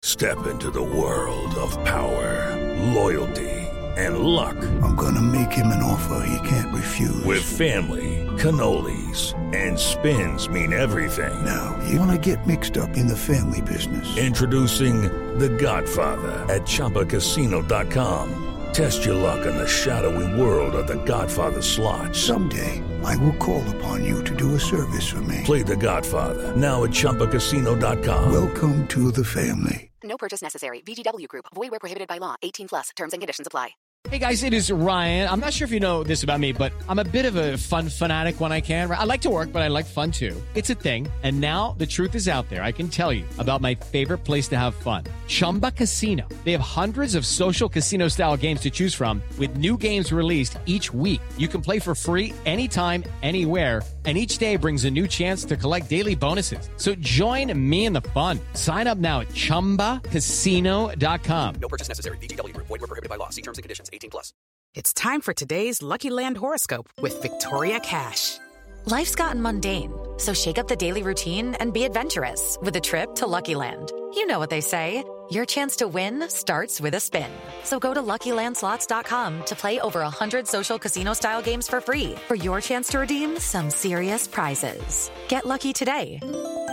Step into the world of power, loyalty, and luck. I'm gonna make him an offer he can't refuse. With family, cannolis, and spins mean everything. Now, you wanna get mixed up in the family business. Introducing The Godfather at ChumbaCasino.com. Test your luck in the shadowy world of The Godfather slot. Someday, I will call upon you to do a service for me. Play The Godfather now at ChumbaCasino.com. Welcome to the family. No purchase necessary. VGW Group. Void where prohibited by law. 18 plus. Terms and conditions apply. Hey guys, it is Ryan. I'm not sure if you know this about me, but I'm a bit of a fun fanatic when I can. I like to work, but I like fun too. It's a thing. And now the truth is out there. I can tell you about my favorite place to have fun. Chumba Casino. They have hundreds of social casino style games to choose from with new games released each week. You can play for free anytime, anywhere. And each day brings a new chance to collect daily bonuses. So join me in the fun. Sign up now at ChumbaCasino.com. No purchase necessary. VGW Group. Void where prohibited by law. See terms and conditions. 18 plus. It's time for today's Lucky Land horoscope with Victoria Cash. Life's gotten mundane, so shake up the daily routine and be adventurous with a trip to Lucky Land. You know what they say. Your chance to win starts with a spin. So go to LuckyLandSlots.com to play over 100 social casino-style games for free for your chance to redeem some serious prizes. Get lucky today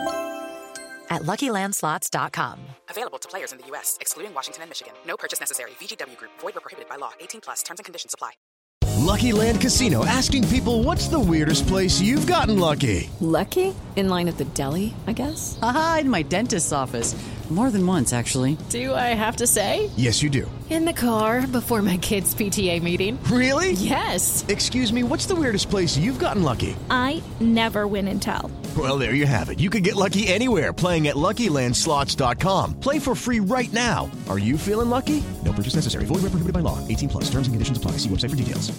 at LuckyLandSlots.com. Available to players in the U.S., excluding Washington and Michigan. No purchase necessary. VGW Group. Void where prohibited by law. 18 plus. Terms and conditions apply. Lucky Land Casino, asking people, what's the weirdest place you've gotten lucky? Lucky? In line at the deli, I guess? Aha, in my dentist's office. More than once, actually. Do I have to say? Yes, you do. In the car before my kids' PTA meeting. Really? Yes. Excuse me, what's the weirdest place you've gotten lucky? I never win and tell. Well, there you have it. You can get lucky anywhere, playing at LuckyLandSlots.com. Play for free right now. Are you feeling lucky? No purchase necessary. Void where prohibited by law. 18 plus. Terms and conditions apply. See website for details.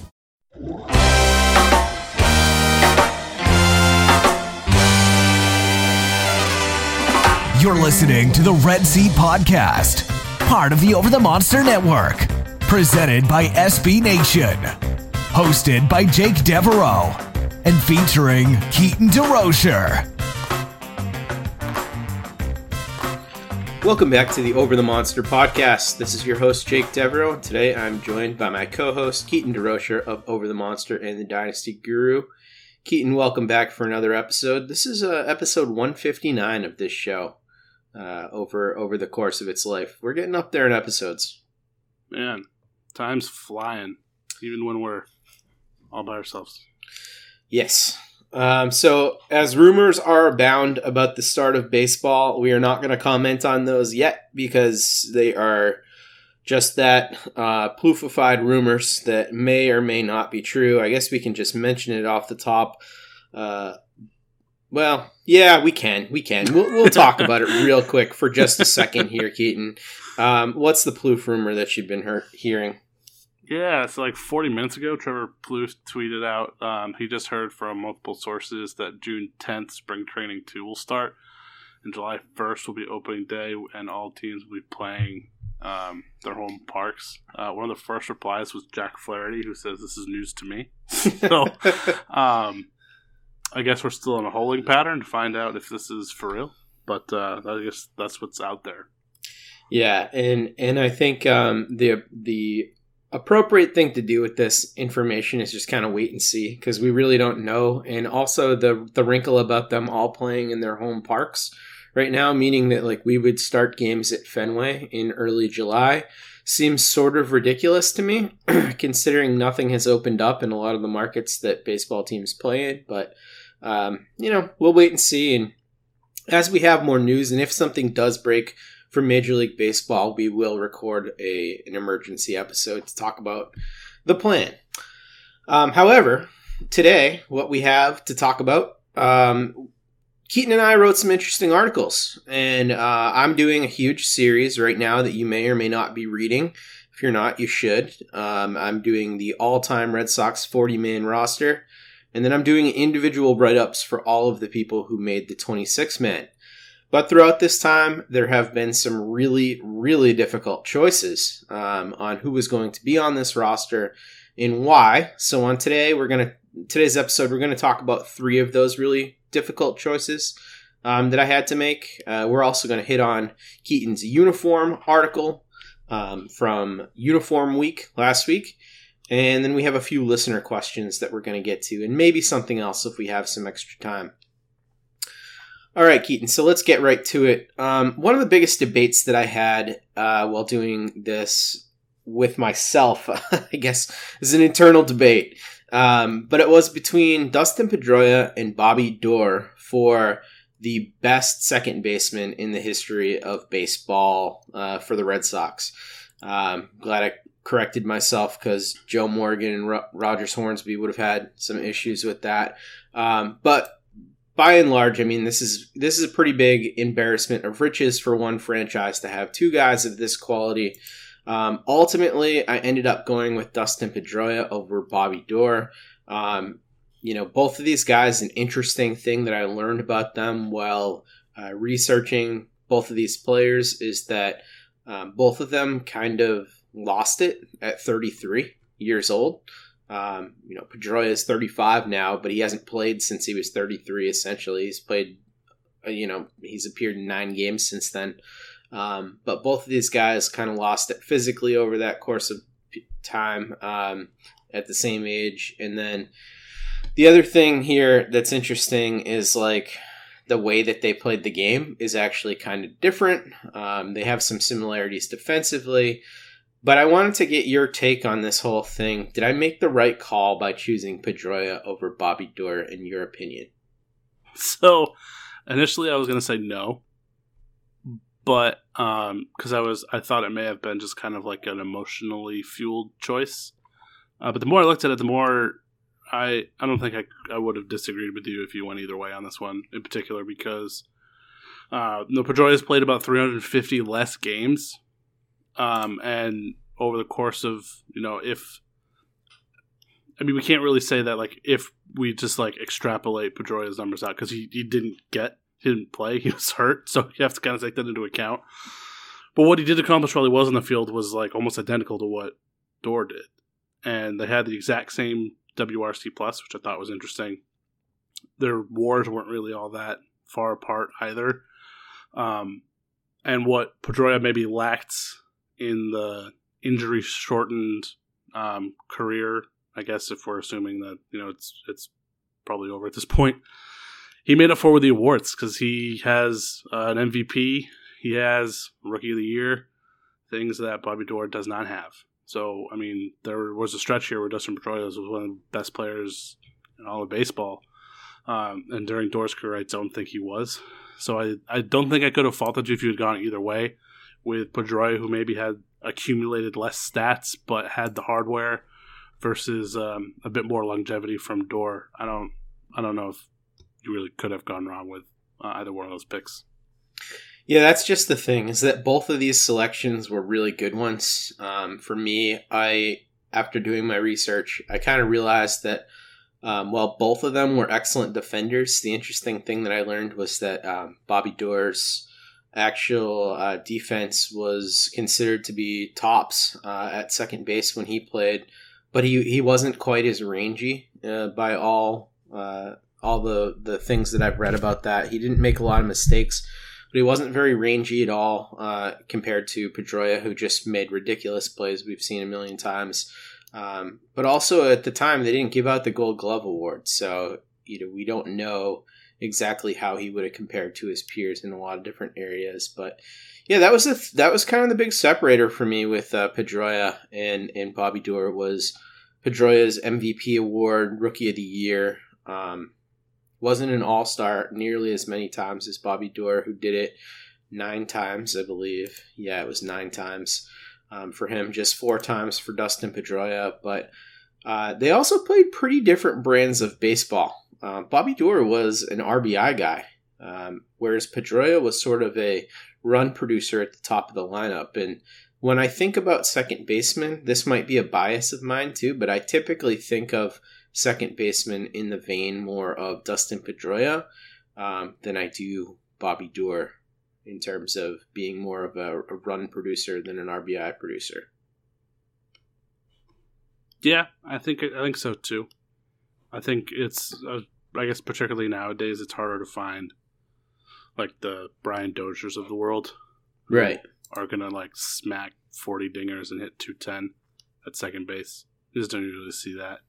You're listening to the Red Seat Podcast, part of the Over the Monster Network, presented by SB Nation, hosted by Jake Devereaux, and featuring Keaton DeRocher. Welcome back to the Over the Monster Podcast. This is your host, Jake Devereaux, and today I'm joined by my co-host, Keaton DeRocher of Over the Monster and the Dynasty Guru. Keaton, welcome back for another episode. This is episode 159 of this show. Over the course of its life. We're getting up there in episodes. Man, time's flying, even when we're all by ourselves. Yes. So, as rumors are abound about the start of baseball, we are not going to comment on those yet because they are just that ploofified rumors that may or may not be true. I guess we can just mention it off the top. Well, yeah, we can. We'll talk about it real quick for just a second here, Keaton. What's the Plouffe rumor that you've been hearing? Yeah, so like 40 minutes ago, Trevor Plouffe tweeted out he just heard from multiple sources that June 10th, Spring Training 2 will start, and July 1st will be opening day, and all teams will be playing their home parks. One of the first replies was Jack Flaherty, who says, "This is news to me." So, I guess we're still in a holding pattern to find out if this is for real, but I guess that's what's out there. Yeah, and I think the appropriate thing to do with this information is just kind of wait and see, because we really don't know. And also the wrinkle about them all playing in their home parks right now, meaning that like we would start games at Fenway in early July, seems sort of ridiculous to me, considering nothing has opened up in a lot of the markets that baseball teams play in. But we'll wait and see. And as we have more news, and if something does break from Major League Baseball, we will record an emergency episode to talk about the plan. However, today, what we have to talk about, Keaton and I wrote some interesting articles, and I'm doing a huge series right now that you may or may not be reading. If you're not, you should. I'm doing the all-time Red Sox 40-man roster, and then I'm doing individual write-ups for all of the people who made the 26-man. But throughout this time, there have been some really, really difficult choices on who was going to be on this roster and why. So on today's episode, we're going to talk about 3 of those really difficult choices. that I had to make. We're also going to hit on Keaton's uniform article from Uniform Week last week. And then we have a few listener questions that we're going to get to, and maybe something else if we have some extra time. All right, Keaton, so let's get right to it. One of the biggest debates that I had while doing this with myself, I guess, is an internal debate. But it was between Dustin Pedroia and Bobby Doerr for the best second baseman in the history of baseball for the Red Sox. Glad I corrected myself because Joe Morgan and Rogers Hornsby would have had some issues with that. But by and large, I mean, this is a pretty big embarrassment of riches for one franchise to have two guys of this quality. Ultimately, I ended up going with Dustin Pedroia over Bobby Doerr. Both of these guys, an interesting thing that I learned about them while researching both of these players is that both of them kind of lost it at 33 years old. Pedroia is 35 now, but he hasn't played since he was 33, essentially. He's played, he's appeared in 9 games since then. But both of these guys kind of lost it physically over that course of time at the same age. And then the other thing here that's interesting is like the way that they played the game is actually kind of different. They have some similarities defensively. But I wanted to get your take on this whole thing. Did I make the right call by choosing Pedroia over Bobby Doerr, in your opinion? So, initially I was going to say no. But, because I thought it may have been just kind of like an emotionally fueled choice. But the more I looked at it, the more I don't think I would have disagreed with you if you went either way on this one, in particular because Pedroia's played about 350 less games. And over the course of, we can't really say that, like, if we just, like, extrapolate Pedroia's numbers out, because he didn't play, he was hurt, so you have to kind of take that into account. But what he did accomplish while he was on the field was, like, almost identical to what Doerr did. And they had the exact same WRC+, which I thought was interesting. Their WARs weren't really all that far apart either. And what Pedroia maybe lacked in the injury-shortened career, I guess if we're assuming that it's probably over at this point, he made up for with the awards because he has an MVP, he has Rookie of the Year, things that Bobby Doerr does not have. So, I mean, there was a stretch here where Dustin Pedroia was one of the best players in all of baseball, and during Doerr's career, I don't think he was. So I don't think I could have faulted you if you had gone either way. With Pedroia, who maybe had accumulated less stats but had the hardware, versus a bit more longevity from Doerr. I don't know if you really could have gone wrong with either one of those picks. Yeah, that's just the thing, is that both of these selections were really good ones. For me, after doing my research, I kind of realized that while both of them were excellent defenders, the interesting thing that I learned was that Bobby Doerr's actual defense was considered to be tops at second base when he played, but he wasn't quite as rangy by all the things that I've read about that. He didn't make a lot of mistakes, but he wasn't very rangy at all compared to Pedroia, who just made ridiculous plays we've seen a million times. But also at the time, they didn't give out the Gold Glove Award, so we don't know exactly how he would have compared to his peers in a lot of different areas. But yeah, that was kind of the big separator for me with Pedroia and Bobby Doerr, was Pedroia's MVP award, Rookie of the Year. Wasn't an all-star nearly as many times as Bobby Doerr, who did it 9 times, I believe. Yeah, it was 9 times for him, just 4 times for Dustin Pedroia. But they also played pretty different brands of baseball. Bobby Doerr was an RBI guy, whereas Pedroia was sort of a run producer at the top of the lineup. And when I think about second baseman, this might be a bias of mine too, but I typically think of second baseman in the vein more of Dustin Pedroia than I do Bobby Doerr in terms of being more of a run producer than an RBI producer. Yeah, I think so too. I think it's, I guess particularly nowadays, it's harder to find like the Brian Dozier's of the world. Right. Are going to like smack 40 dingers and hit 210 at second base. You just don't usually see that.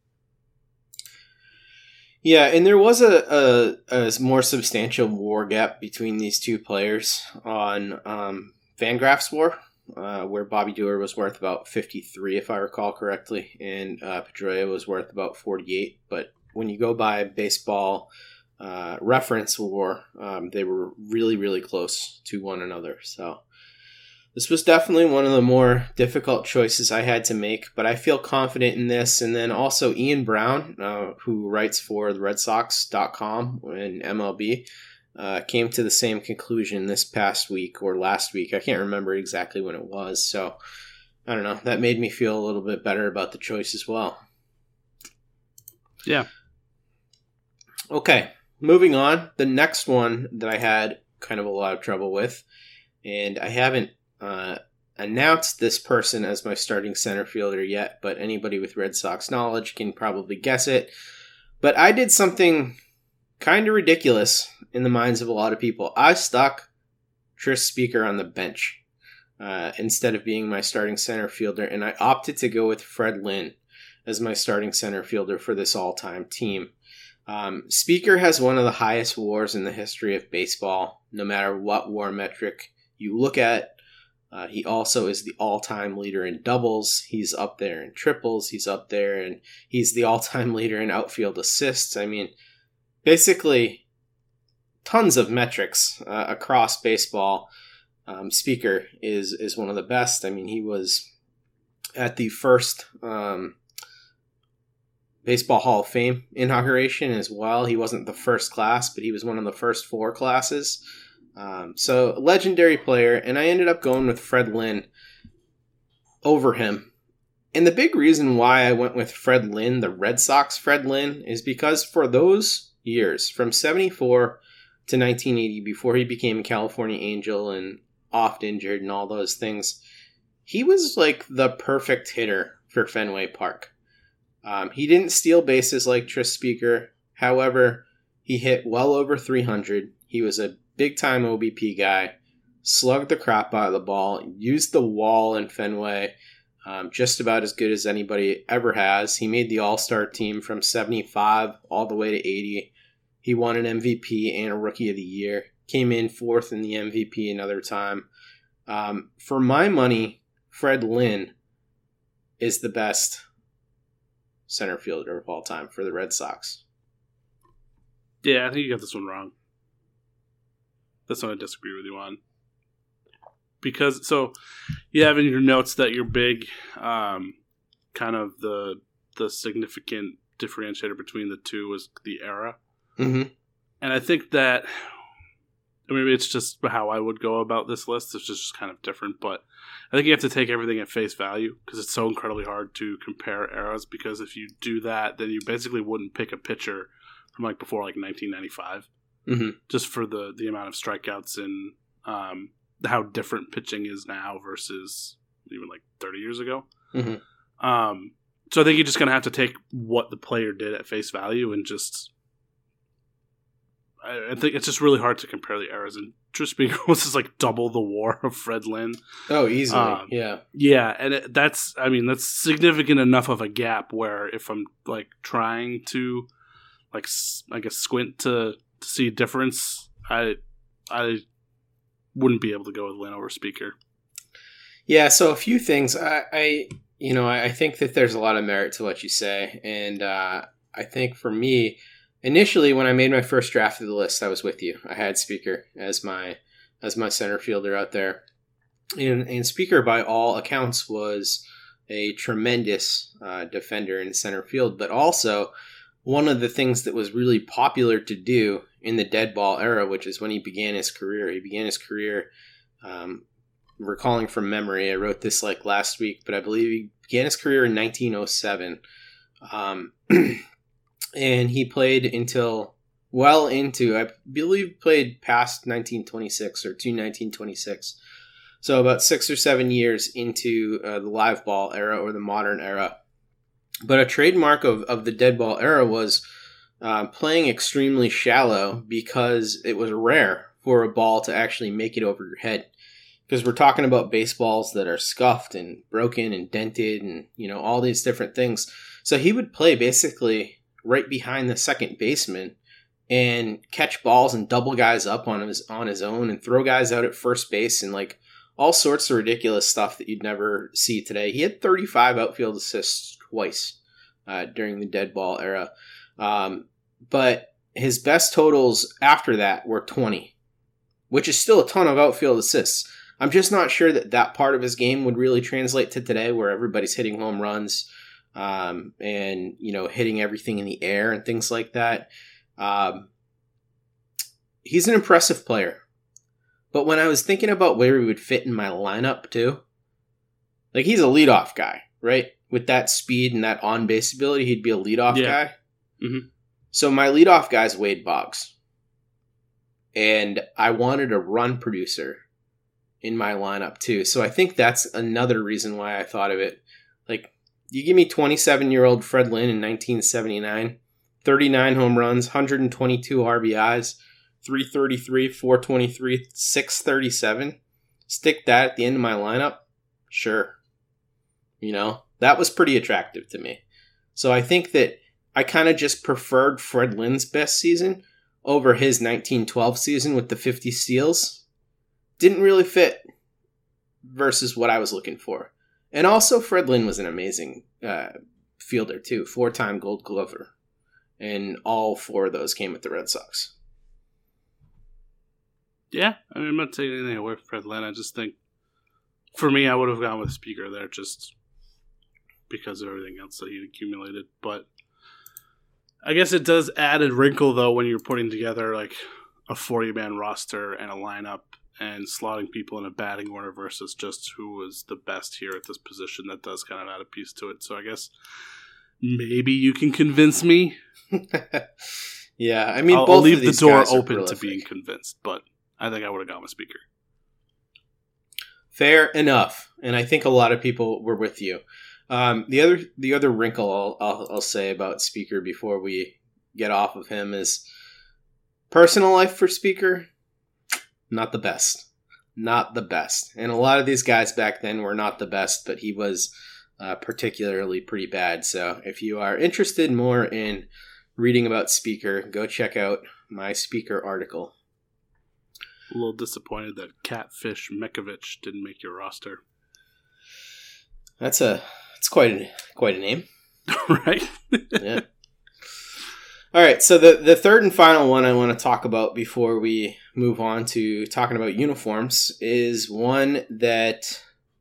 Yeah, and there was a more substantial WAR gap between these two players on Fangraphs WAR, where Bobby Doerr was worth about 53, if I recall correctly, and Pedroia was worth about 48. But when you go by baseball reference WAR, they were really, really close to one another. So this was definitely one of the more difficult choices I had to make, but I feel confident in this. And then also Ian Brown, who writes for the RedSox.com and MLB, came to the same conclusion this past week or last week. I can't remember exactly when it was. So I don't know. That made me feel a little bit better about the choice as well. Yeah. Okay, moving on. The next one that I had kind of a lot of trouble with, and I haven't announced this person as my starting center fielder yet, but anybody with Red Sox knowledge can probably guess it. But I did something kind of ridiculous in the minds of a lot of people. I stuck Tris Speaker on the bench instead of being my starting center fielder, and I opted to go with Fred Lynn as my starting center fielder for this all-time team. Speaker has one of the highest WARs in the history of baseball, no matter what WAR metric you look at. He also is the all-time leader in doubles. He's up there in triples. He's up there, and he's the all-time leader in outfield assists. I mean, basically, tons of metrics across baseball. Speaker is one of the best. I mean, he was at the first Baseball Hall of Fame inauguration as well. He wasn't the first class, but he was one of the first 4 classes. So, legendary player, and I ended up going with Fred Lynn over him. And the big reason why I went with Fred Lynn, the Red Sox Fred Lynn, is because for those years, from 74 to 1980, before he became a California Angel and oft injured and all those things, he was like the perfect hitter for Fenway Park. He didn't steal bases like Tris Speaker. However, he hit well over 300. He was a big-time OBP guy, slugged the crap out of the ball, used the wall in Fenway just about as good as anybody ever has. He made the All-Star team from 75 all the way to 80. He won an MVP and a Rookie of the Year. Came in 4th in the MVP another time. For my money, Fred Lynn is the best center fielder of all time for the Red Sox. Yeah, I think you got this one wrong. That's what I disagree with you on. Because, so, you have in your notes that your big, kind of the significant differentiator between the two was the era. Mm-hmm. And I think that, maybe it's just how I would go about this list. It's just kind of different, but I think you have to take everything at face value because it's so incredibly hard to compare eras, because if you do that, then you basically wouldn't pick a pitcher from like before like 1995. Mm-hmm. Just for the amount of strikeouts and how different pitching is now versus even like 30 years ago. Mm-hmm. So I think you're just going to have to take what the player did at face value and just... I think it's just really hard to compare the eras. And Tris Speaker was just like double the WAR of Fred Lynn. Oh, easily, yeah. Yeah, and that's significant enough of a gap where if I'm like trying to, like, I guess squint to see a difference, I wouldn't be able to go with Lynn over Speaker. Yeah, so a few things. I think that there's a lot of merit to what you say, and I think for me, initially when I made my first draft of the list, I was with you. I had Speaker as my center fielder out there, and Speaker by all accounts was a tremendous defender in center field, but also one of the things that was really popular to do in the dead ball era, which is when he began his career. He began his career, recalling from memory, I wrote this like last week, but I believe he began his career in 1907. And he played until well into, I believe, played past 1926 or to 1926. So about 6 or 7 years into the live ball era or the modern era. But a trademark of the dead ball era was playing extremely shallow because it was rare for a ball to actually make it over your head. Because we're talking about baseballs that are scuffed and broken and dented and, all these different things. So he would play basically right behind the second baseman and catch balls and double guys up on his own and throw guys out at first base and like all sorts of ridiculous stuff that you'd never see today. He had 35 outfield assists twice during the dead ball era. But his best totals after that were 20, which is still a ton of outfield assists. I'm just not sure that part of his game would really translate to today where everybody's hitting home runs and, hitting everything in the air and things like that. He's an impressive player. But when I was thinking about where he would fit in my lineup too, like he's a leadoff guy, right? With that speed and that on-base ability, he'd be a leadoff guy. Mm-hmm. So my leadoff guy is Wade Boggs. And I wanted a run producer in my lineup too. So I think that's another reason why I thought of it. Like, you give me 27-year-old Fred Lynn in 1979, 39 home runs, 122 RBIs, 333, 423, 637. Stick that at the end of my lineup? Sure. That was pretty attractive to me. So I think that I kind of just preferred Fred Lynn's best season over his 1912 season with the 50 steals. Didn't really fit versus what I was looking for. And also Fred Lynn was an amazing fielder too. 4-time Gold Glover. And all 4 of those came with the Red Sox. Yeah, I'm not taking anything away from Fred Lynn. I just think, for me, I would have gone with Speaker there just because of everything else that he'd accumulated. But I guess it does add a wrinkle, though, when you're putting together like a 40-man roster and a lineup and slotting people in a batting order versus just who was the best here at this position. That does kind of add a piece to it. So I guess maybe you can convince me. Yeah, I mean, I'll leave the door open to being convinced, but I think I would have gone with Speaker. Fair enough, and I think a lot of people were with you. The other wrinkle I'll say about Speaker before we get off of him is personal life for Speaker. Not the best. Not the best. And a lot of these guys back then were not the best, but he was particularly pretty bad. So if you are interested more in reading about Speaker, go check out my Speaker article. A little disappointed that Catfish Mekovich didn't make your roster. That's quite a name. Right? Yeah. All right, so the third and final one I want to talk about before we move on to talking about uniforms is one that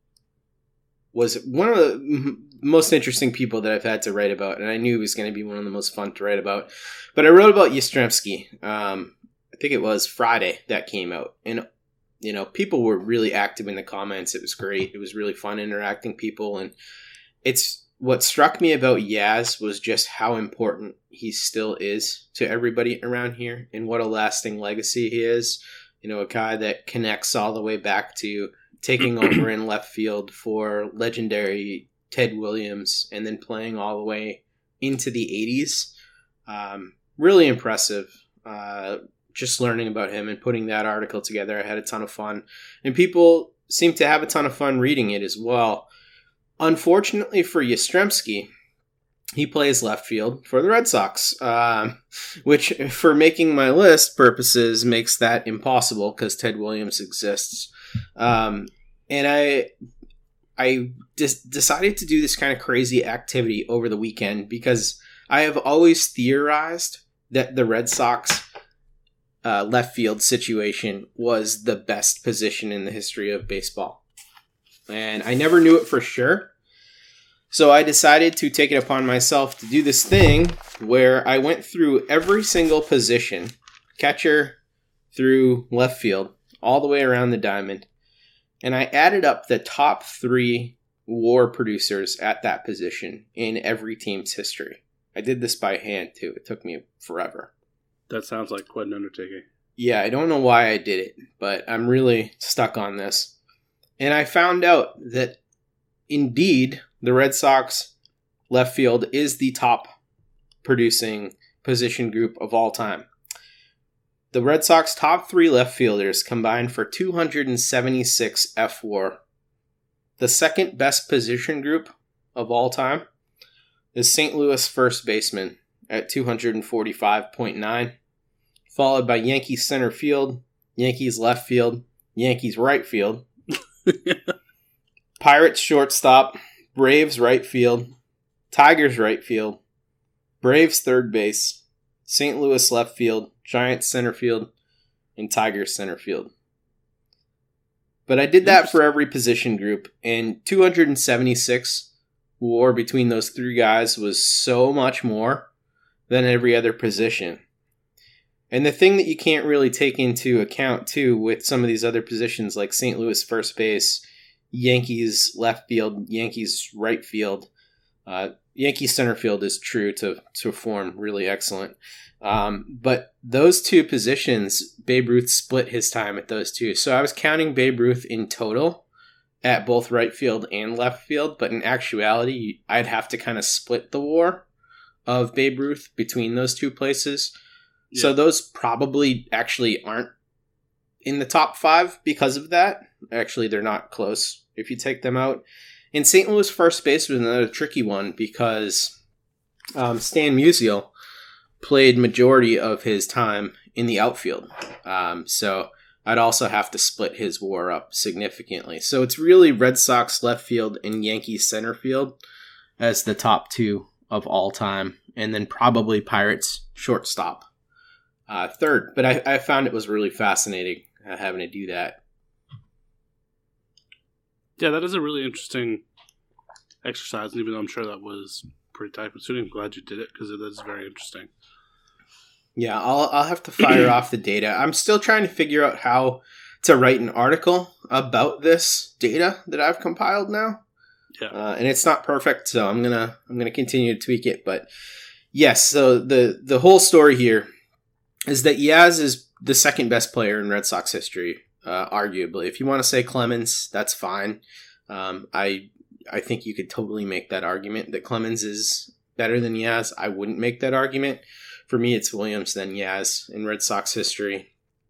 was one of the most interesting people that I've had to write about, and I knew he was going to be one of the most fun to write about. But I wrote about Yastrzemski. I think it was Friday that came out, and people were really active in the comments. It was great. It was really fun interacting people, and what struck me about Yaz was just how important he still is to everybody around here and what a lasting legacy he is. A guy that connects all the way back to taking over in left field for legendary Ted Williams and then playing all the way into the 80s. Really impressive. Just learning about him and putting that article together. I had a ton of fun. And people seem to have a ton of fun reading it as well. Unfortunately for Yastrzemski, he plays left field for the Red Sox, which for making my list purposes makes that impossible because Ted Williams exists. And I decided to do this kind of crazy activity over the weekend because I have always theorized that the Red Sox left field situation was the best position in the history of baseball. And I never knew it for sure. So I decided to take it upon myself to do this thing where I went through every single position, catcher through left field, all the way around the diamond. And I added up the top 3 WAR producers at that position in every team's history. I did this by hand too. It took me forever. That sounds like quite an undertaking. Yeah, I don't know why I did it, but I'm really stuck on this. And I found out that, indeed, the Red Sox left field is the top producing position group of all time. the Red Sox top 3 left fielders combined for 276 F4. The second best position group of all time is St. Louis first baseman at 245.9, followed by Yankees center field, Yankees left field, Yankees right field, Pirates shortstop, Braves right field, Tigers right field, Braves third base, St. Louis left field, Giants center field, and Tigers center field. But I did that for every position group, and 276 WAR between those 3 guys was so much more than every other position. And the thing that you can't really take into account, too, with some of these other positions like St. Louis first base, Yankees left field, Yankees right field, Yankees center field is true to form, really excellent. But those 2 positions, Babe Ruth split his time at those 2. So I was counting Babe Ruth in total at both right field and left field, but in actuality, I'd have to kind of split the WAR of Babe Ruth between those 2 places. Yeah. So those probably actually aren't in the top 5 because of that. Actually, they're not close if you take them out. And St. Louis first base was another tricky one because Stan Musial played majority of his time in the outfield. So I'd also have to split his WAR up significantly. So it's really Red Sox left field and Yankees center field as the top 2 of all time. And then probably Pirates shortstop third. But I found it was really fascinating having to do that. Yeah, that is a really interesting exercise. And even though I'm sure that was pretty time-consuming, I'm glad you did it because it is very interesting. Yeah, I'll have to fire off the data. I'm still trying to figure out how to write an article about this data that I've compiled now. Yeah, and it's not perfect, so I'm gonna continue to tweak it. But yes, so the whole story here is that Yaz is the second best player in Red Sox history, arguably. If you want to say Clemens, that's fine. I think you could totally make that argument that Clemens is better than Yaz. I wouldn't make that argument. For me, it's Williams, then Yaz in Red Sox history.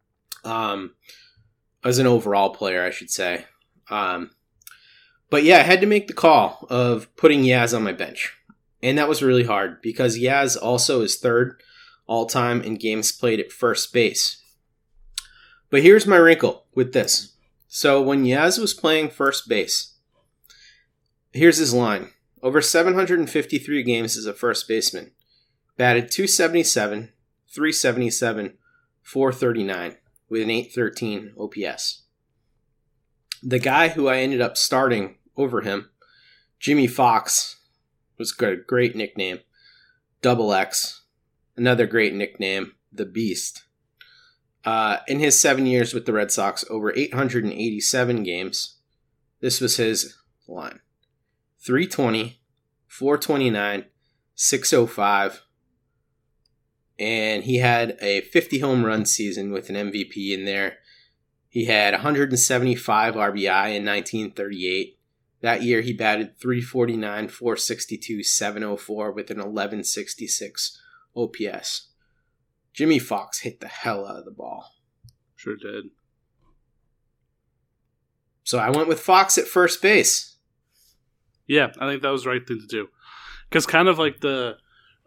As an overall player, I should say. But yeah, I had to make the call of putting Yaz on my bench. And that was really hard because Yaz also is third all-time in games played at first base. But here's my wrinkle with this. So when Yaz was playing first base, here's his line. Over 753 games as a first baseman. Batted .277, .377, .439 with an .813 OPS. The guy who I ended up starting over him, Jimmy Fox, was a great nickname. Double X, another great nickname, the Beast. In his 7 years with the Red Sox, over 887 games, this was his line. .320, .429, .605, and he had a 50 home run season with an MVP in there. He had 175 RBI in 1938. That year he batted .349, .462, .704 with an 1166 OPS. Jimmy Fox hit the hell out of the ball. Sure did. So I went with Fox at first base. Yeah, I think that was the right thing to do. Because kind of like the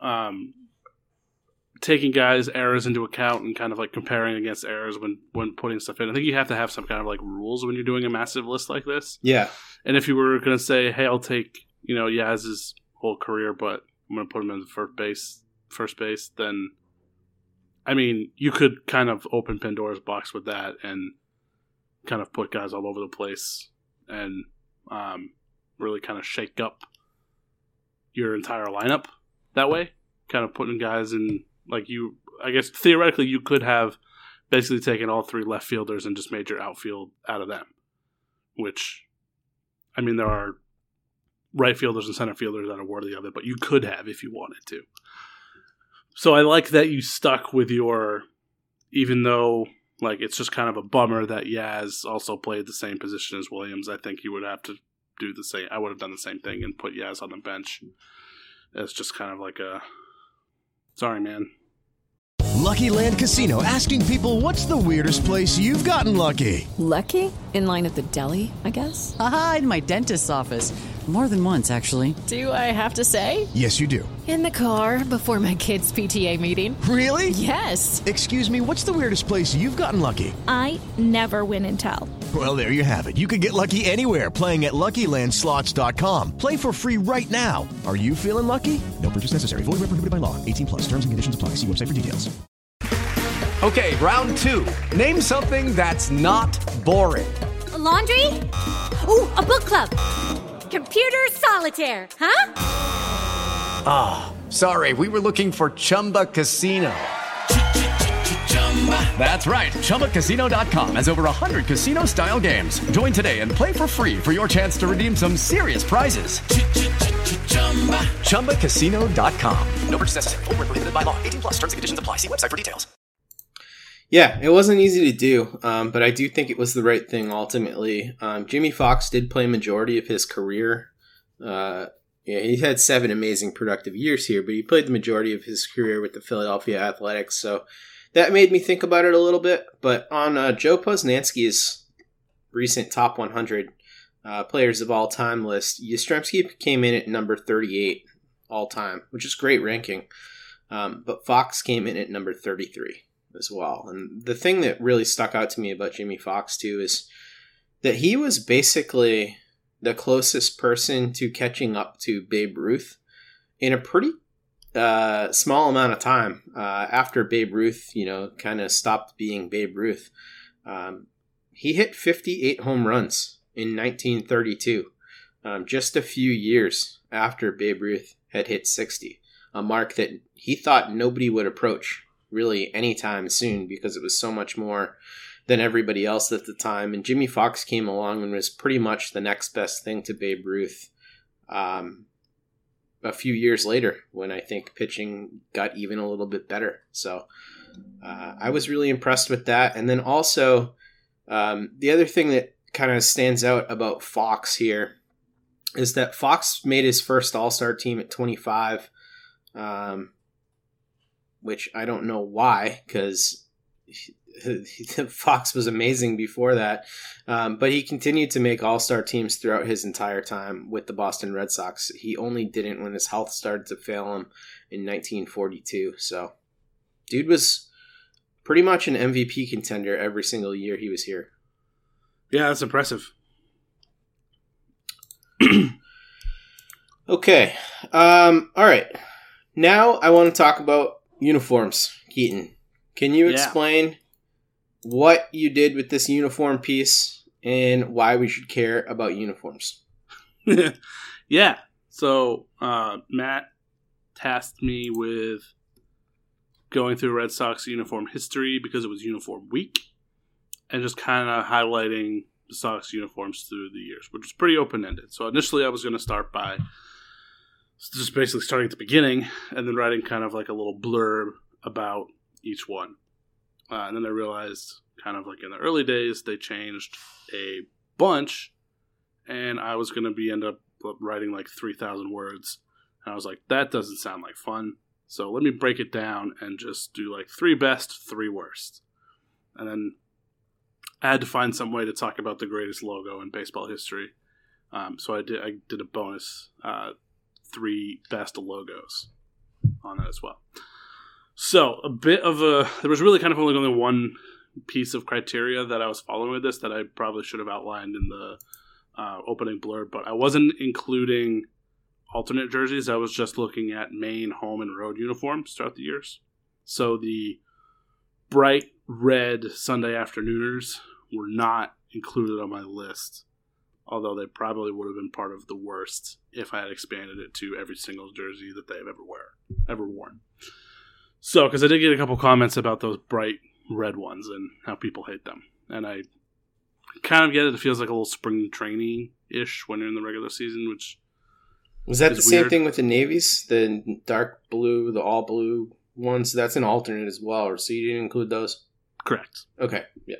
taking guys' errors into account and kind of like comparing against errors when putting stuff in. I think you have to have some kind of like rules when you're doing a massive list like this. Yeah. And if you were going to say, hey, I'll take, Yaz's whole career, but I'm going to put him in the first base, then, I mean, you could kind of open Pandora's box with that and kind of put guys all over the place and really kind of shake up your entire lineup that way. Kind of putting guys in, I guess theoretically you could have basically taken all 3 left fielders and just made your outfield out of them. Which, I mean, there are right fielders and center fielders that are worthy of it, but you could have if you wanted to. So I like that you stuck with your, even though it's just kind of a bummer that Yaz also played the same position as Williams, I think you would have to do the same. I would have done the same thing and put Yaz on the bench as just kind of like a, sorry, man. Lucky Land Casino, asking people, what's the weirdest place you've gotten lucky? Lucky? In line at the deli, I guess? Aha, in my dentist's office. More than once, actually. Do I have to say? Yes, you do. In the car before my kids' PTA meeting. Really? Yes. Excuse me, what's the weirdest place you've gotten lucky? I never win and tell. Well, there you have it. You can get lucky anywhere, playing at LuckyLandSlots.com. Play for free right now. Are you feeling lucky? No purchase necessary. Void where prohibited by law. 18+. Terms and conditions apply. See website for details. Okay, round two. Name something that's not boring. A laundry? Ooh, a book club. Computer solitaire, huh? Ah, sorry, we were looking for Chumba Casino. That's right, ChumbaCasino.com has over 100 casino-style games. Join today and play for free for your chance to redeem some serious prizes. ChumbaCasino.com. No purchase necessary. Void where prohibited by law. 18+. Terms and conditions apply. See website for details. Yeah, it wasn't easy to do, but I do think it was the right thing ultimately. Jimmy Fox did play majority of his career. He had 7 amazing productive years here, but he played the majority of his career with the Philadelphia Athletics, so that made me think about it a little bit. But on Joe Posnanski's recent top 100 players of all time list, Yastrzemski came in at number 38 all time, which is great ranking. But Fox came in at number 33 as well. And the thing that really stuck out to me about Jimmy Fox too is that he was basically the closest person to catching up to Babe Ruth in a pretty small amount of time after Babe Ruth, kind of stopped being Babe Ruth. He hit 58 home runs in 1932, just a few years after Babe Ruth had hit 60, a mark that he thought nobody would approach really anytime soon because it was so much more than everybody else at the time. And Jimmy Fox came along and was pretty much the next best thing to Babe Ruth a few years later when I think pitching got even a little bit better. So I was really impressed with that. And then also the other thing that kind of stands out about Fox here is that Fox made his first All-Star team at 25, which I don't know why, because Fox was amazing before that. But he continued to make all-star teams throughout his entire time with the Boston Red Sox. He only didn't when his health started to fail him in 1942. So dude was pretty much an MVP contender every single year he was here. Yeah, that's impressive. Okay. All right. Now I want to talk about uniforms, Keaton. Can you explain what you did with this uniform piece and why we should care about uniforms? Yeah. So Matt tasked me with going through Red Sox uniform history because it was uniform week and just kind of highlighting the Sox uniforms through the years, which was pretty open-ended. So initially I was going to start by just basically starting at the beginning and then writing kind of like a little blurb about each one. And then I realized kind of like in the early days, they changed a bunch and I was going to end up writing like 3,000 words. And I was like, that doesn't sound like fun. So let me break it down and just do like 3 best, 3 worst. And then I had to find some way to talk about the greatest logo in baseball history. So I did a bonus 3 best logos on that as well. So there was really kind of only one piece of criteria that I was following with this that I probably should have outlined in the opening blurb, but I wasn't including alternate jerseys. I was just looking at main, home, and road uniforms throughout the years. So the bright red Sunday afternooners were not included on my list, although they probably would have been part of the worst if I had expanded it to every single jersey that they've ever worn. So, because I did get a couple comments about those bright red ones and how people hate them. And I kind of get it. It feels like a little spring training-ish when you're in the regular season, which was that the same thing with the navies? The dark blue, the all blue ones? That's an alternate as well, so you didn't include those? Correct. Okay, yeah.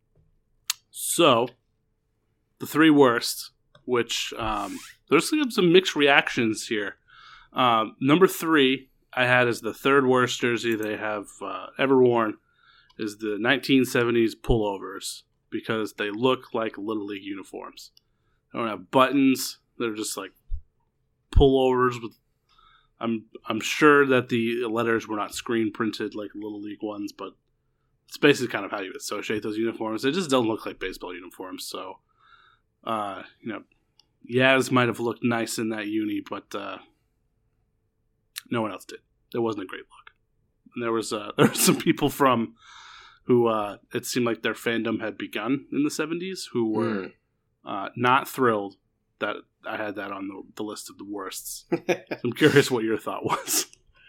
So, the 3 worst, which there's some mixed reactions here. Number 3, I had as the third worst jersey they have ever worn is the 1970s pullovers because they look like Little League uniforms. They don't have buttons. They're just like pullovers with. I'm sure that the letters were not screen printed like Little League ones, but it's basically kind of how you associate those uniforms. They just don't look like baseball uniforms. So, Yaz might have looked nice in that uni, but no one else did. It wasn't a great look. And there were some people who it seemed like their fandom had begun in the 70s who were not thrilled that I had that on the list of the worsts. So I'm curious what your thought was.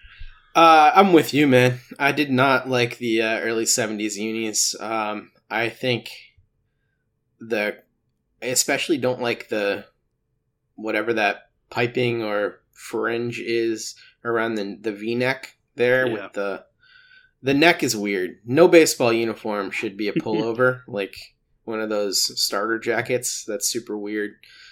I'm with you, man. I did not like the early 70s unis. I think I especially don't like the whatever that piping or fringe is around the V-neck there. Yeah. With the neck is weird. No baseball uniform should be a pullover, like one of those starter jackets. That's super weird.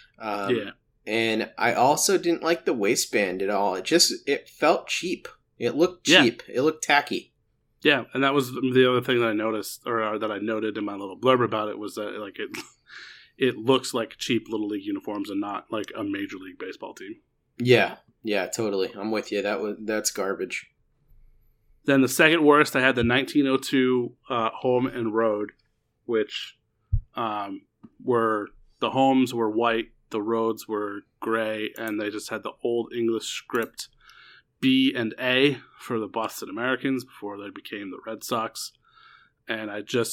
And I also didn't like the waistband at all. It felt cheap. It looked cheap. Yeah. It looked tacky. Yeah, and that was the other thing that I noticed, or that I noted in my little blurb about it, was that like it looks like cheap Little League uniforms and not like a Major League Baseball team. Yeah, totally. I'm with you. That's garbage. Then the second worst, I had the 1902 home and road, which were the homes were white, the roads were gray, and they just had the old English script B and A for the Boston Americans before they became the Red Sox. And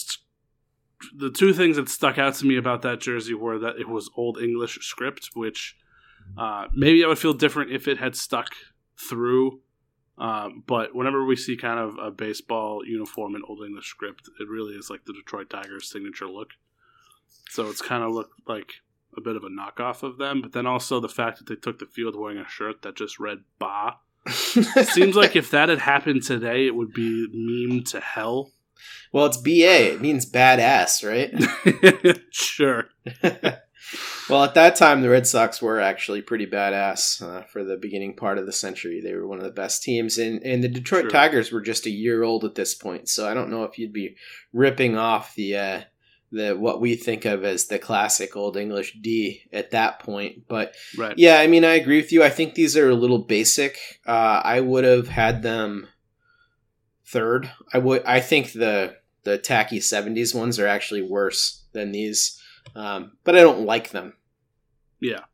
the two things that stuck out to me about that jersey were that it was old English script, which maybe I would feel different if it had stuck through. But whenever we see kind of a baseball uniform in old English script, it really is like the Detroit Tigers signature look. So it's kind of looked like a bit of a knockoff of them. But then also the fact that they took the field wearing a shirt that just read "Ba." Seems like if that had happened today, it would be memed to hell. Well, it's BA. It means badass, right? Sure. Well, at that time, the Red Sox were actually pretty badass for the beginning part of the century. They were one of the best teams. And the Detroit Tigers were just a year old at this point. So I don't know if you'd be ripping off the what we think of as the classic Old English D at that point. But yeah, I mean, I agree with you. I think these are a little basic. I would have had them third. I think the tacky 70s ones are actually worse than these. But I don't like them. Yeah.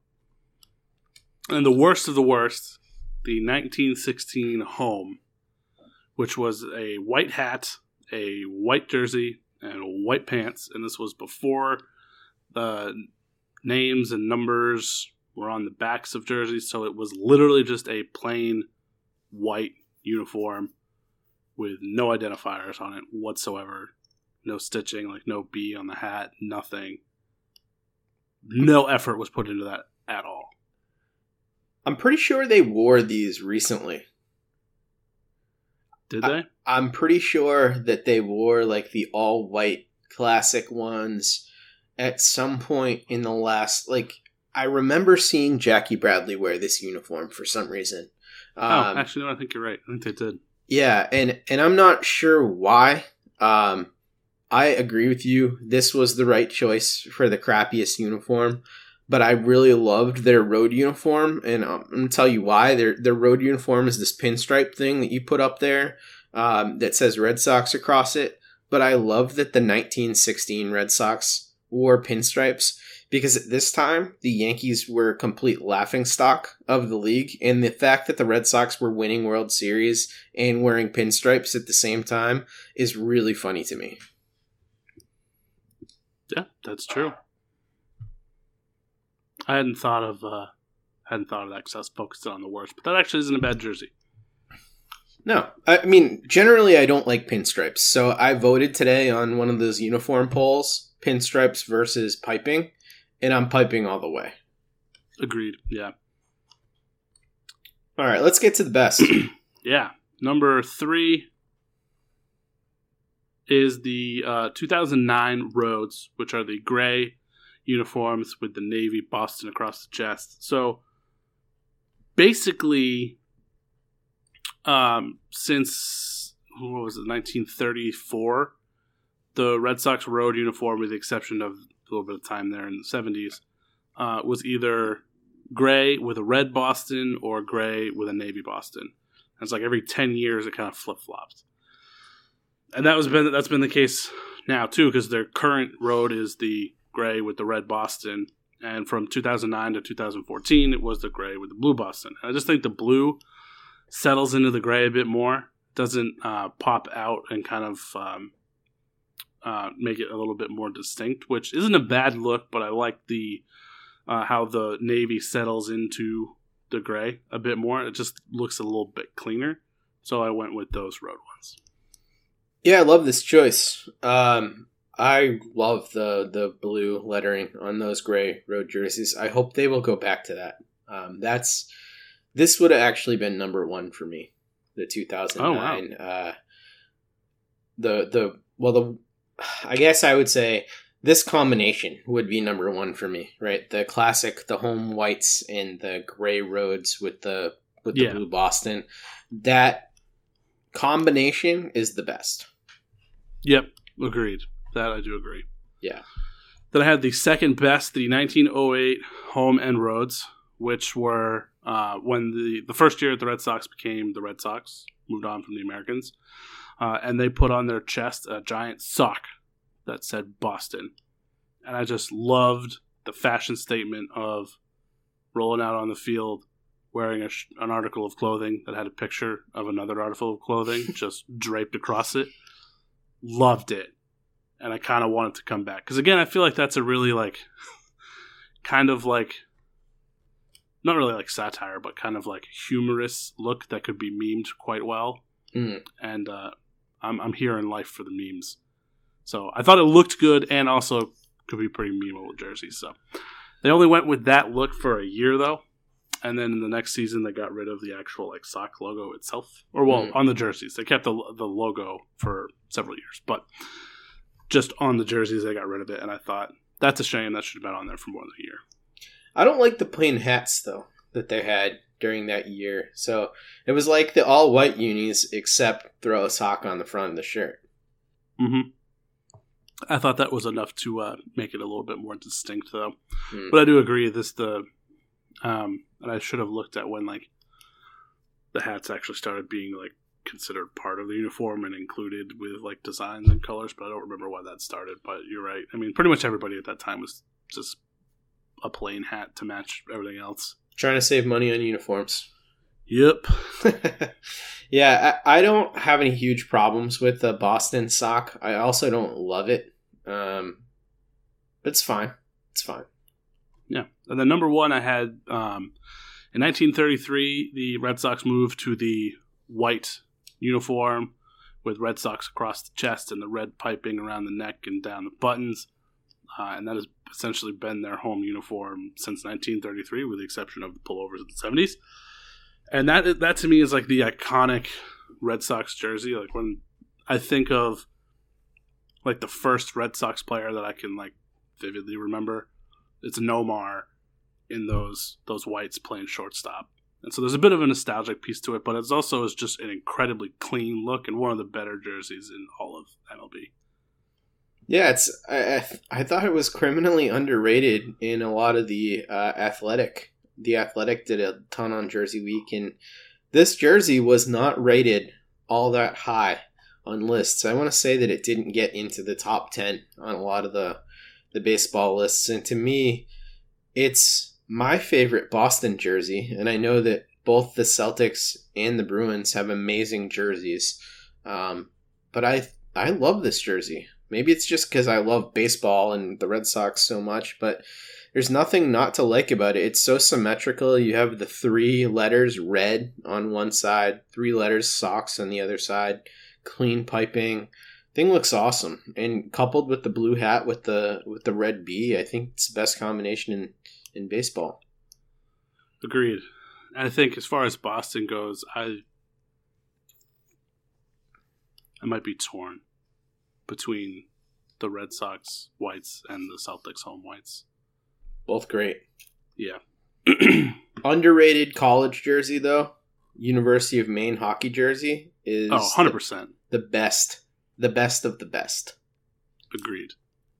And the worst of the worst, the 1916 home, which was a white hat, a white jersey, and white pants. And this was before the names and numbers were on the backs of jerseys. So it was literally just a plain white uniform with no identifiers on it whatsoever. No stitching, like no B on the hat, nothing. No effort was put into that at all. I'm pretty sure they wore these recently. Did they? I'm pretty sure that they wore like the all-white classic ones at some point in the last... I remember seeing Jackie Bradley wear this uniform for some reason. Actually, no, I think you're right. I think they did. Yeah, and I'm not sure why. I agree with you. This was the right choice for the crappiest uniform, but I really loved their road uniform, and I'm going to tell you why. Their road uniform is this pinstripe thing that you put up there that says Red Sox across it, but I love that the 1916 Red Sox wore pinstripes, because at this time, the Yankees were a complete laughingstock of the league, and the fact that the Red Sox were winning World Series and wearing pinstripes at the same time is really funny to me. Yeah, that's true. I hadn't thought of that because I was focused on the worst, but that actually isn't a bad jersey. No, I mean, generally I don't like pinstripes, so I voted today on one of those uniform polls, pinstripes versus piping, and I'm piping all the way. Agreed, yeah. All right, let's get to the best. Yeah, number 3 is the 2009 Rhodes, which are the gray uniforms with the navy Boston across the chest. So basically, since, what was it, 1934, the Red Sox road uniform, with the exception of a little bit of time there in the 70s, was either gray with a red Boston or gray with a navy Boston. And it's like every 10 years it kind of flip-flopped. And that's been the case now, too, because their current road is the gray with the red Boston. And from 2009 to 2014, it was the gray with the blue Boston. And I just think the blue settles into the gray a bit more. Doesn't pop out and kind of make it a little bit more distinct, which isn't a bad look, but I like the how the navy settles into the gray a bit more. It just looks a little bit cleaner. So I went with those road ones. Yeah, I love this choice. I love the blue lettering on those gray road jerseys. I hope they will go back to that. This would have actually been number one for me, the 2009. Oh, wow. I guess I would say this combination would be number one for me, right? The classic, the home whites and the gray roads with the blue Boston. That combination is the best. Yep, agreed. That I do agree. Yeah. Then I had the second best, the 1908 home and roads, which were when the first year the Red Sox became the Red Sox, moved on from the Americans, and they put on their chest a giant sock that said Boston. And I just loved the fashion statement of rolling out on the field wearing an article of clothing that had a picture of another article of clothing just draped across it. Loved it. And I kind of want it to come back. Because again, I feel like that's a really kind of not really like satire, but kind of like humorous look that could be memed quite well. Mm. And I'm here in life for the memes. So I thought it looked good and also could be pretty memeable jerseys. So they only went with that look for a year though. And then in the next season, they got rid of the actual sock logo itself. Or on the jerseys. They kept the logo for several years. But just on the jerseys, they got rid of it. And I thought, that's a shame. That should have been on there for more than a year. I don't like the plain hats, though, that they had during that year. So it was like the all-white unis, except throw a sock on the front of the shirt. Mm-hmm. I thought that was enough to make it a little bit more distinct, though. Mm. But I do agree, and I should have looked at when the hats actually started being considered part of the uniform and included with designs and colors, but I don't remember why that started. But you're right. I mean, pretty much everybody at that time was just a plain hat to match everything else. Trying to save money on uniforms. Yep. Yeah, I don't have any huge problems with the Boston sock. I also don't love it. But it's fine. It's fine. Yeah. And then number one, I had in 1933, the Red Sox moved to the white uniform with Red Sox across the chest and the red piping around the neck and down the buttons. And that has essentially been their home uniform since 1933, with the exception of the pullovers in the 70s. And that to me is the iconic Red Sox jersey. When I think of the first Red Sox player that I can vividly remember, it's Nomar in those whites playing shortstop. And so there's a bit of a nostalgic piece to it, but it's also just an incredibly clean look and one of the better jerseys in all of MLB. Yeah, I thought it was criminally underrated in a lot of the Athletic. The Athletic did a ton on Jersey Week, and this jersey was not rated all that high on lists. I want to say that it didn't get into the top 10 on a lot of the baseball lists, and to me, it's my favorite Boston jersey, and I know that both the Celtics and the Bruins have amazing jerseys, but I love this jersey. Maybe it's just because I love baseball and the Red Sox so much, but there's nothing not to like about it. It's so symmetrical. You have the 3 letters red on one side, 3 letters Sox on the other side, clean piping. Thing looks awesome. And coupled with the blue hat with the red B, I think it's the best combination in baseball. Agreed. I think as far as Boston goes, I might be torn between the Red Sox whites and the Celtics home whites. Both great. Yeah. Underrated college jersey, though. University of Maine hockey jersey is 100%. The best of the best. Agreed.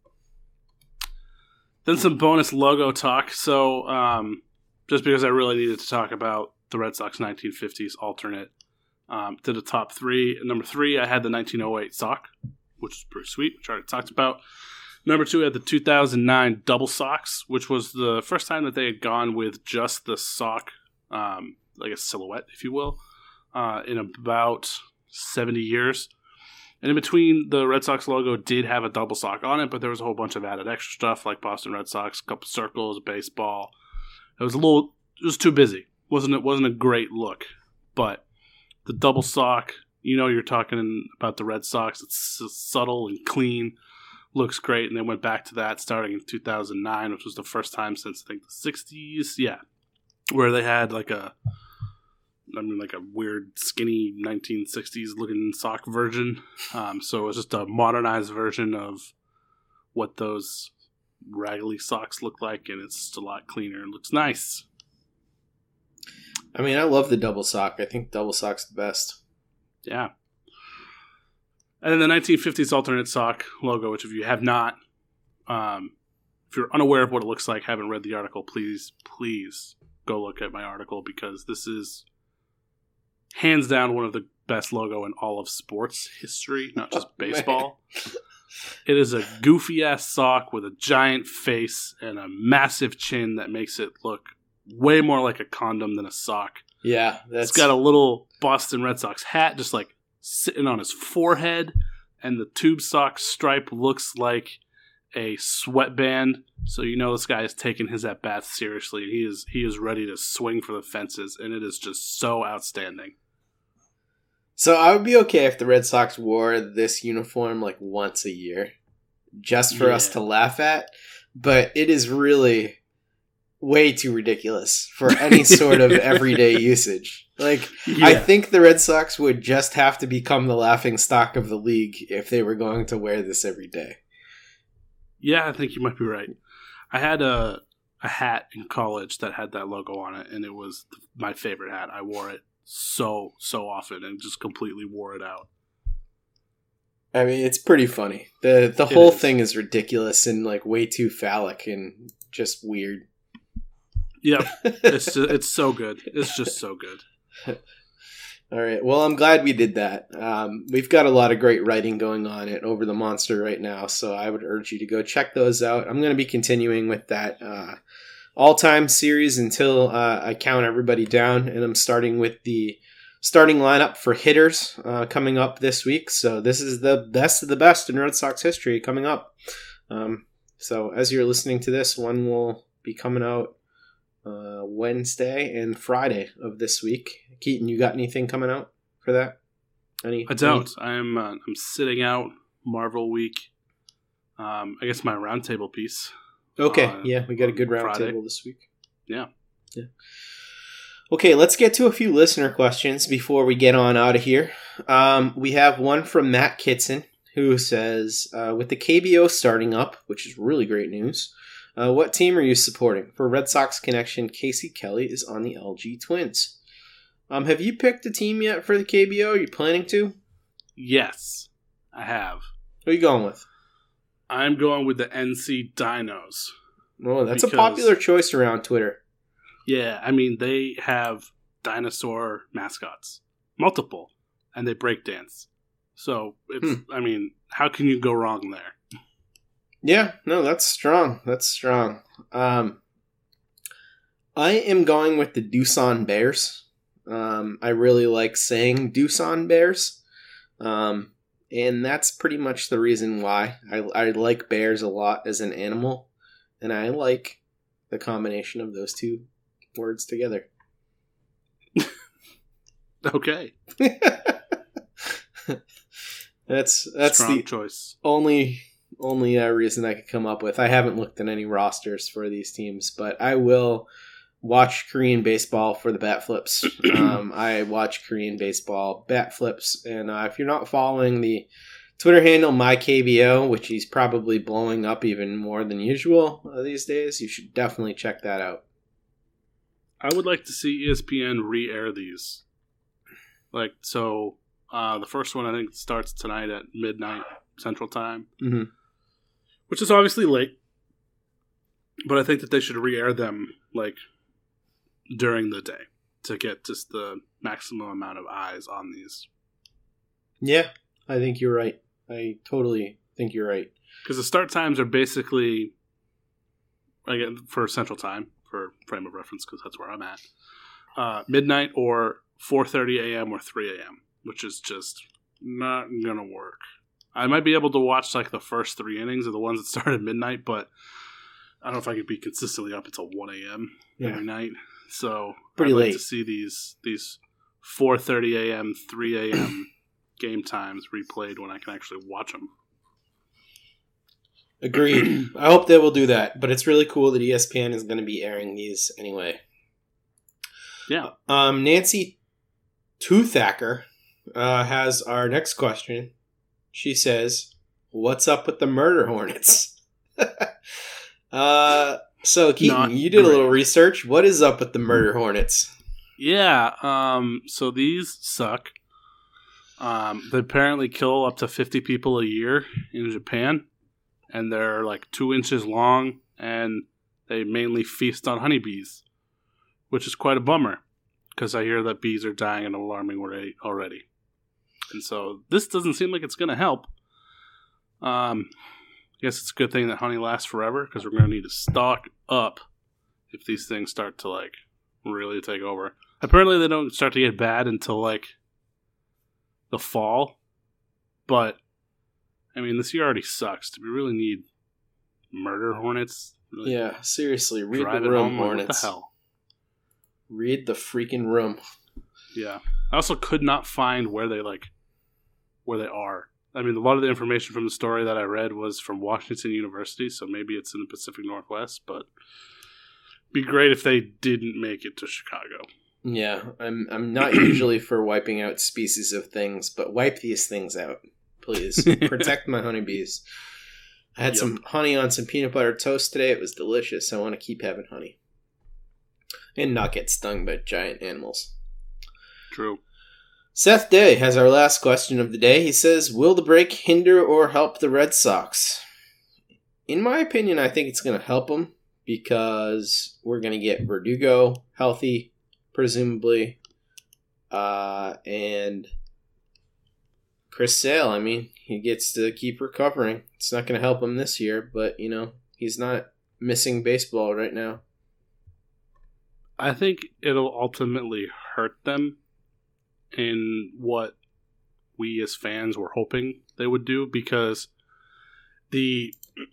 Then some bonus logo talk. So, just because I really needed to talk about the Red Sox 1950s alternate, to the top three. At number 3, I had the 1908 sock, which is pretty sweet, which I already talked about. Number 2, I had the 2009 double socks, which was the first time that they had gone with just the sock, like a silhouette, if you will, in about 70 years. And in between, the Red Sox logo did have a double sock on it, but there was a whole bunch of added extra stuff like Boston Red Sox, a couple circles, a baseball. It was too busy. It wasn't a great look, but the double sock, you're talking about the Red Sox. It's subtle and clean, looks great, and they went back to that starting in 2009, which was the first time since I think the 60s, where they had like a weird skinny 1960s looking sock version. So it was just a modernized version of what those raggedy socks look like, and it's just a lot cleaner and looks nice. I mean, I love the double sock. I think double sock's the best. Yeah. And then the 1950s alternate sock logo, which if you have not, if you're unaware of what it looks like, haven't read the article, please go look at my article, because this is hands down one of the best logo in all of sports history, not just baseball. It is a goofy-ass sock with a giant face and a massive chin that makes it look way more like a condom than a sock. Yeah. It's got a little Boston Red Sox hat just like sitting on his forehead, and the tube sock stripe looks like a sweatband. So this guy is taking his at-bats seriously. He is ready to swing for the fences, and it is just so outstanding. So I would be okay if the Red Sox wore this uniform like once a year, just for us to laugh at. But it is really way too ridiculous for any sort of everyday usage. I think the Red Sox would just have to become the laughing stock of the league if they were going to wear this every day. Yeah, I think you might be right. I had a hat in college that had that logo on it, and it was my favorite hat. I wore it so often and just completely wore it out. I mean, it's pretty funny. The whole thing is ridiculous and like way too phallic and just weird. Yeah, it's so good. It's just so good. All right. Well, I'm glad we did that. We've got a lot of great writing going on at Over the Monster right now, so I would urge you to go check those out. I'm going to be continuing with that all-time series until I count everybody down, and I'm starting with the starting lineup for hitters coming up this week. So this is the best of the best in Red Sox history coming up. So as you're listening to this, one will be coming out Wednesday and Friday of this week. Keaton, you got anything coming out for that? I don't. I'm sitting out Marvel Week. I guess my roundtable piece. Okay, yeah, we got a good roundtable this week. Yeah. Okay, let's get to a few listener questions before we get on out of here. We have one from Matt Kitson, who says, with the KBO starting up, which is really great news, what team are you supporting? For Red Sox connection, Casey Kelly is on the LG Twins. Have you picked a team yet for the KBO? Are you planning to? Yes, I have. Who are you going with? I'm going with the NC Dinos. Oh, that's a popular choice around Twitter. Yeah, I mean, they have dinosaur mascots. Multiple. And they break dance. So, I mean, how can you go wrong there? Yeah, no, that's strong. I am going with the Doosan Bears. I really like saying Doosan Bears. And that's pretty much the reason why. I like bears a lot as an animal. And I like the combination of those two words together. Okay. That's strong the choice. Only reason I could come up with. I haven't looked at any rosters for these teams, but I will watch Korean baseball for the bat flips. I watch Korean baseball bat flips, and if you're not following the Twitter handle MyKBO, which he's probably blowing up even more than usual these days, you should definitely check that out. I would like to see ESPN re-air these Like, so the first one I think starts tonight at midnight Central Time, which is obviously late. But I think that they should re-air them like during the day to get just the maximum amount of eyes on these. Yeah, I think you're right. I totally think you're right. Because the start times are basically, again, for Central Time, for frame of reference, because that's where I'm at, midnight or 4:30 a.m. or 3 a.m., which is just not going to work. I might be able to watch like the first 3 innings of the ones that start at midnight, but I don't know if I could be consistently up until 1 a.m. every night. So pretty late to see these 4:30 a.m., 3 a.m. game times replayed when I can actually watch them. Agreed. I hope they will do that, but it's really cool that ESPN is going to be airing these anyway. Yeah. Nancy Toothacker has our next question. She says, "What's up with the murder hornets?" So Keaton, you did a little research. What is up with the murder hornets? Yeah. So these suck. They apparently kill up to 50 people a year in Japan, and they're like 2 inches long, and they mainly feast on honeybees, which is quite a bummer because I hear that bees are dying at an alarming rate already. And so this doesn't seem like it's going to help. I guess it's a good thing that honey lasts forever because we're going to need to stock up if these things start to like really take over. Apparently they don't start to get bad until like the fall, but I mean this year already sucks. Do we really need murder hornets? Really? Yeah, seriously, read the room, hornets. What the hell? Read the freaking room. Yeah, I also could not find where they are. I mean, a lot of the information from the story that I read was from Washington University, so maybe it's in the Pacific Northwest, but it'd be great if they didn't make it to Chicago. Yeah, I'm not usually for wiping out species of things, but wipe these things out, please. Protect my honeybees. I had some honey on some peanut butter toast today. It was delicious. I want to keep having honey. And not get stung by giant animals. True. Seth Day has our last question of the day. He says, will the break hinder or help the Red Sox? In my opinion, I think it's going to help them because we're going to get Verdugo healthy, presumably. And Chris Sale, I mean, he gets to keep recovering. It's not going to help him this year, but, you know, he's not missing baseball right now. I think it'll ultimately hurt them in what we as fans were hoping they would do because the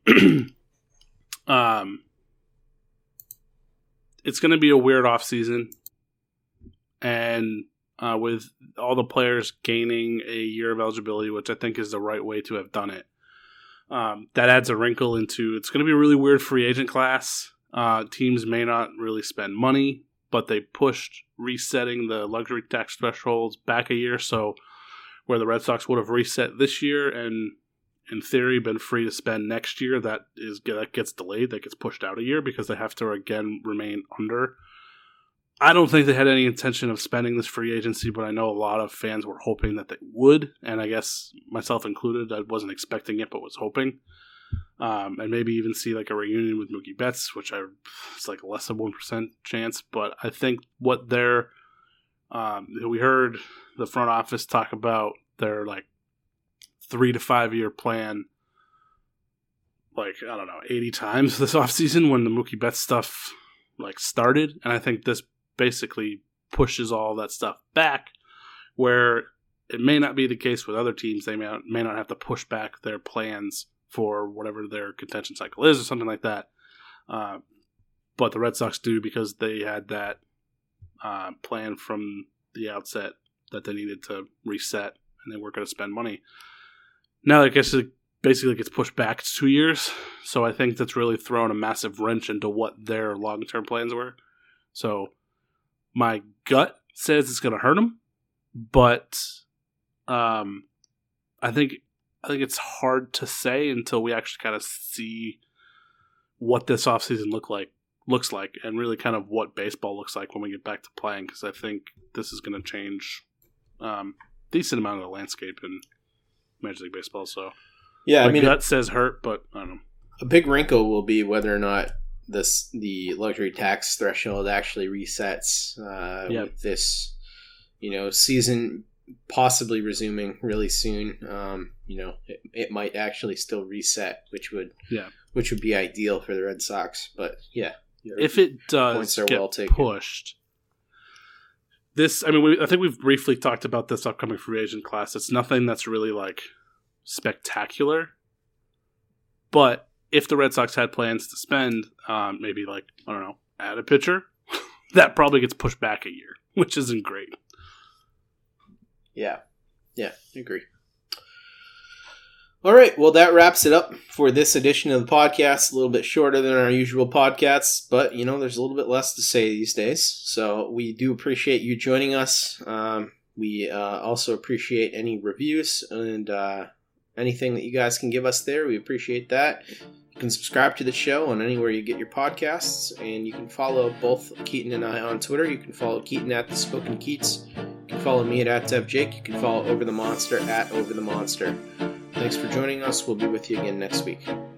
it's going to be a weird off season, and with all the players gaining a year of eligibility, which I think is the right way to have done it, that adds a wrinkle into it's going to be a really weird free agent class. Teams may not really spend money, but they pushed resetting the luxury tax thresholds back a year, so where the Red Sox would have reset this year and in theory been free to spend next year, that gets delayed, that gets pushed out a year because they have to again remain under. I don't think they had any intention of spending this free agency, but I know a lot of fans were hoping that they would, and I guess myself included, I wasn't expecting it but was hoping. And maybe even see like a reunion with Mookie Betts, which it's like less than 1% chance. But I think what they're we heard the front office talk about their like 3 to 5 year plan, like I don't know, 80 times this offseason when the Mookie Betts stuff like started, and I think this basically pushes all that stuff back, where it may not be the case with other teams. They may not have to push back their plans for whatever their contention cycle is or something like that. But the Red Sox do because they had that plan from the outset that they needed to reset and they weren't going to spend money. Now I guess it basically gets pushed back 2 years. So I think that's really thrown a massive wrench into what their long-term plans were. So my gut says it's going to hurt them, but I think it's hard to say until we actually kind of see what this offseason looks like and really kind of what baseball looks like when we get back to playing, because I think this is going to change decent amount of the landscape in Major League Baseball. So yeah, my gut says hurt, but I don't know. A big wrinkle will be whether or not the luxury tax threshold actually resets with this, season possibly resuming really soon. It might actually still reset, which would be ideal for the Red Sox. But yeah, if it does get pushed, I think we've briefly talked about this upcoming free agent class. It's nothing that's really like spectacular, but if the Red Sox had plans to spend, maybe add a pitcher, that probably gets pushed back a year, which isn't great. Yeah, I agree. All right, well, that wraps it up for this edition of the podcast. A little bit shorter than our usual podcasts, but, there's a little bit less to say these days. So we do appreciate you joining us. We also appreciate any reviews and anything that you guys can give us there. We appreciate that. You can subscribe to the show on anywhere you get your podcasts, and you can follow both Keaton and I on Twitter. You can follow Keaton at The Spoken Keats. You can follow me at DevJake. You can follow Over the Monster at Over the Monster. Thanks for joining us. We'll be with you again next week.